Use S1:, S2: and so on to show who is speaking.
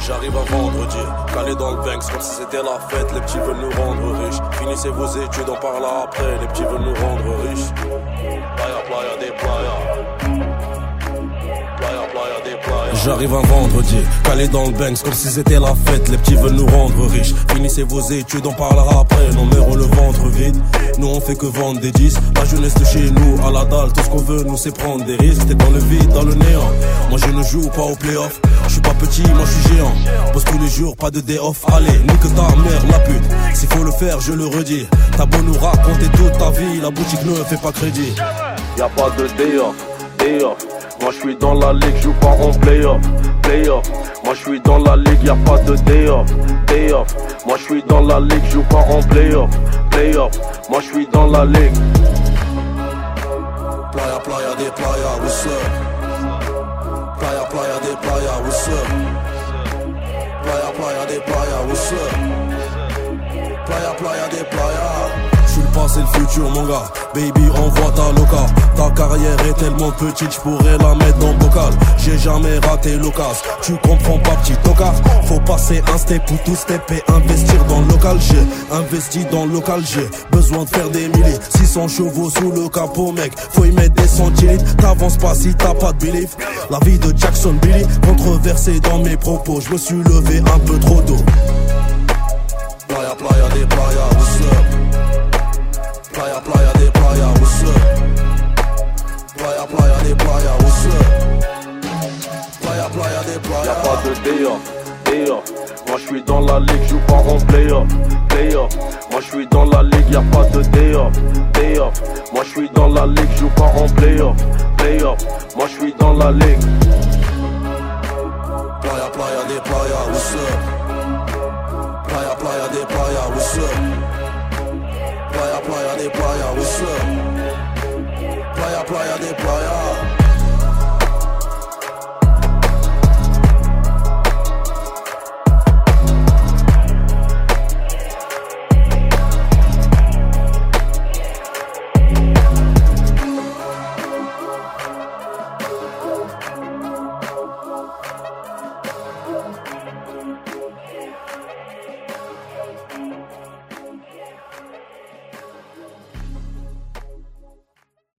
S1: J'arrive un vendredi, calé dans le Banks comme si c'était la fête. Les petits veulent nous rendre riches. Finissez vos études, on parle après. Les petits veulent nous rendre riches. Playa, playa, des playas. Playa, playa, des playas. J'arrive un vendredi, calé dans le Banks comme si c'était la fête. Les petits veulent nous rendre riches. Finissez vos études, on parlera après. Non mais on le ventre vide. Nous on fait que vendre des 10. La jeunesse de chez nous, à la dalle. Tout ce qu'on veut, nous c'est prendre des risques. T'es dans le vide, dans le néant. Moi je ne joue pas au playoff. Je suis pas petit, moi je suis géant. Pose tous les jours, pas de day off. Allez, nique ta mère, la pute. S'il faut le faire, je le redis. T'as beau nous raconter toute ta vie, la boutique ne fait pas crédit.
S2: Y'a pas de day off, day off. Moi je suis dans la ligue, joue pas en playoff, playoff. Moi je suis dans la ligue, y'a pas de day off, day off. Moi je suis dans la ligue, joue pas en playoff, playoff. Moi je suis dans la ligue.
S1: Playa, playa, des playas, what's up? Playa, playa, des playas, what's up? Playa, playa, des playas, what's up? Playa, playa, des playas. Je suis le passé, le futur, mon gars. Baby, envoie ta loca. Ta carrière est tellement petite, je pourrais la mettre dans le bocal. J'ai jamais raté l'occasion. Tu comprends pas, petit tocard. Faut passer un step ou tout step et investir dans le local. J'ai investi dans le local, j'ai besoin de faire des milliers. 600 chevaux sous le capot, mec. Faut y mettre des centilitres. T'avances pas si t'as pas de belief. La vie de Jackson Billy, controversée dans mes propos. Je me suis levé un peu trop tôt. Playa, playa, des playas, what's up? Playa, playa, des playas, what's up? Playa, playa, des playas, what's up? Playa, playa, des playas.
S2: Y'a pas de day off, day off. Moi je suis dans la ligue, joue pas en playoff, playoff. Moi je suis dans la ligue, y'a pas de day off, day off. Moi je suis dans la ligue, joue pas en playoff, playoff. Moi je suis dans la ligue.
S1: Playa, playa, des playas.